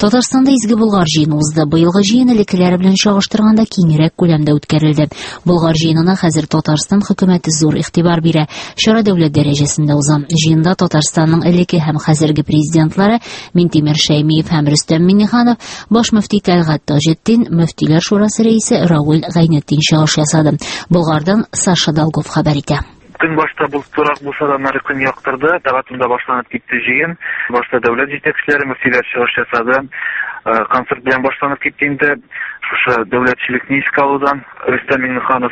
Татарстанда изге Болгар җыены узды. Быелгы җыен элеккеләре белән чагыштырганда киңрәк күләмдә үткәрелде. Болгар җыенына хәзер Татарстан хөкүмәте зур игътибар бирә. Чара дәүләт дәрәҗәсендә уза. Җыенда Татарстанның элекке һәм хәзерге президентлары Минтимер Шәймиев һәм Рөстәм Миңнеханов, баш мөфти Тәлгать Таҗетдин, мөфтиләр шурасы рәисе Рауль Гайнетдин чыгыш ясады. Болгардан Саша Долгов хәбәр итә. Көн башта бултурак булса да нары көн яктырды. Тәгатында башланып китте җыен. Башта дәүләт җитәкчеләре, мөфтиләр чыгыш ясады. Концерт белән башланып китте инде. Шушы дәүләтчелекне искә алудан Рөстәм Миңнеханов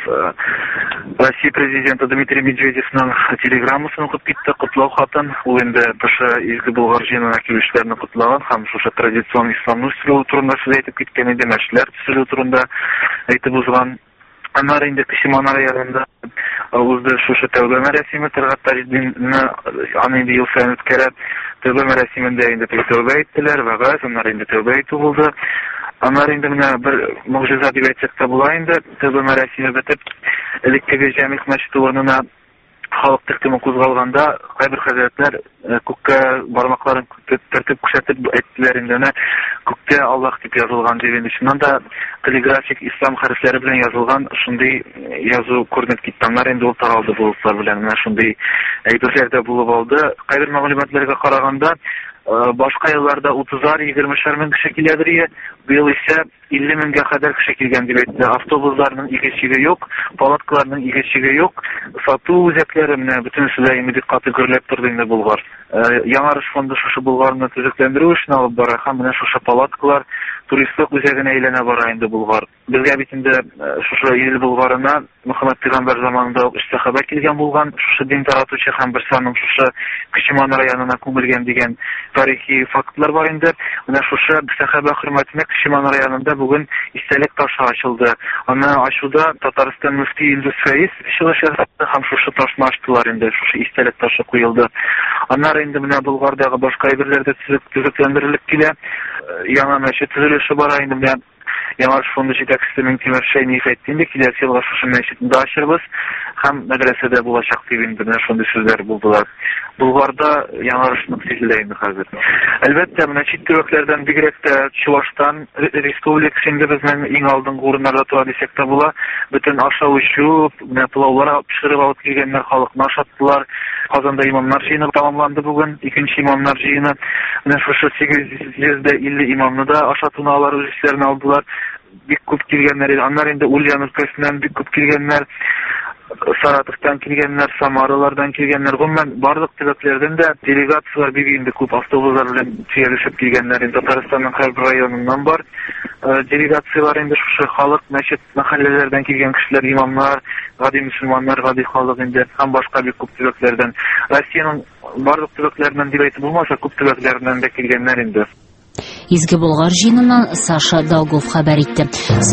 Россия президенты Дмитрий Медведевның телеграммасын укып китте, котлау хатын. Ул инде шушы изге Болгар җыенына килүчеләрне котлаган һәм шушы традицион исламны үстерү турында сүз әйтеп киткән иде, мәчетләр төзелү турында әйтеп узган. Аннары инде Кишиман районында узды шушы тәүбә мәрәсиме. Тәлгать Таҗетдинне аны инде ел саен үткәрәп, тәүбә мәрәсимендә инде тәүбә иттеләр, вәгазь, аннары инде тәүбә итү булды. Аннары инде менә бер могҗиза дип әйтсәк тә була инде, тәүбә мәрәсиме бетеп, элеккеге җәмигъ мәчете урынына халык төркеме кузгалганда, кайбер хәзрәтләр күккә бармакларын төртеп күрсәтеп әйттеләр инде, күктә Аллаһ дип язылган дип инде. Шуннан да каллиграфик ислам хәрефләре белән язылган шундый язу күренеп китте. Аннары инде ул таралды булышлар белән, менә шундый әйберләр дә булып алды. Кайбер мәгълүматларга караганда, башка елларда 30-20 мең кеше киләдер, быел исә 50 меңгә кадәр кеше килгән дип әйтте. Автобусларның игезчеге юк, палаткаларның игезчеге юк, сату үзәкләре менә бөтенесе дә инде диккаты гөрләп торды инде Болгар. Яңарыш фонды шушы Болгарны төзекләндерү өчен алып бара һәм менә шушы палаткалар туристлык үзәгенә әйләнә бара инде Болгар. Безгә бит инде шушы ил Болгарына Мөхәммәд пәйгамбәр заманында ук сахаба килгән булган, шушы дин таратучы һәм бер санның шушы Кишиман районына күмелгән дигән тарихи фактлар бар инде. Менә шушы сахаба хөрмәтенә Кишиман районында бүген истәлек ташы ачылды. Аны ачуда Татарстан мөфти Илдус Фәиз чыгыш ясады һәм шушы ташны ачтылар инде, шушы истәлек ташы куелды. Аннары инде менә Болгардагы башка әйберләрдә төзекләндерелеп килә. Яңа мәчет төзелеше бара инде. Менә Яңарыш фонды җитәкчесе Минтимер Шәймиев әйтте инде, киләсе елга шушы мәчетне дә ачырбыз һәм мәдрәсәдә булачак дип инде менә шундый сүзләр булдылар. Булгарда яңарышны сизелә инде хәзер. Әлбәттә, менә чит төбәкләрдән бигрәк тә Чувашстан республикасы инде безнең иң алдынгы урыннарда тора дисәк тә була. Бөтен ашау-эчү, менә пылаулар пешереп алып килгәннәр, халыкны ашаттылар. Казанда имамнар җыены тәмамланды бүген, икенче имамнар җыены. Менә шушы 850 имамны да ашатуны алар үз исләренә алдылар. Бик күп килгәннәр, аннары инде Ульяновск өлкәсеннән бик күп килгәннәр, Саратовтан килгәннәр, Самаралардан килгәннәр, гомумән барлык төбәкләрдән дә делегациялар бик инде күп автобуслар белән төялешеп килгәннәр. Татарстанның һәр районыннан бар делегациялар инде шушы халык, мәчет, мәхәлләләрдән килгән кешеләр, имамнар, гади мөселманнар, гади халык инде һәм башка бик күп төбәкләрдән. Россиянең барлык төбәкләреннән дип әйтеп булмаса, күп төбәкләреннән дә килгәннәр инде. Изге Болгар җыеныннан Саша Долгов хәбәр итте.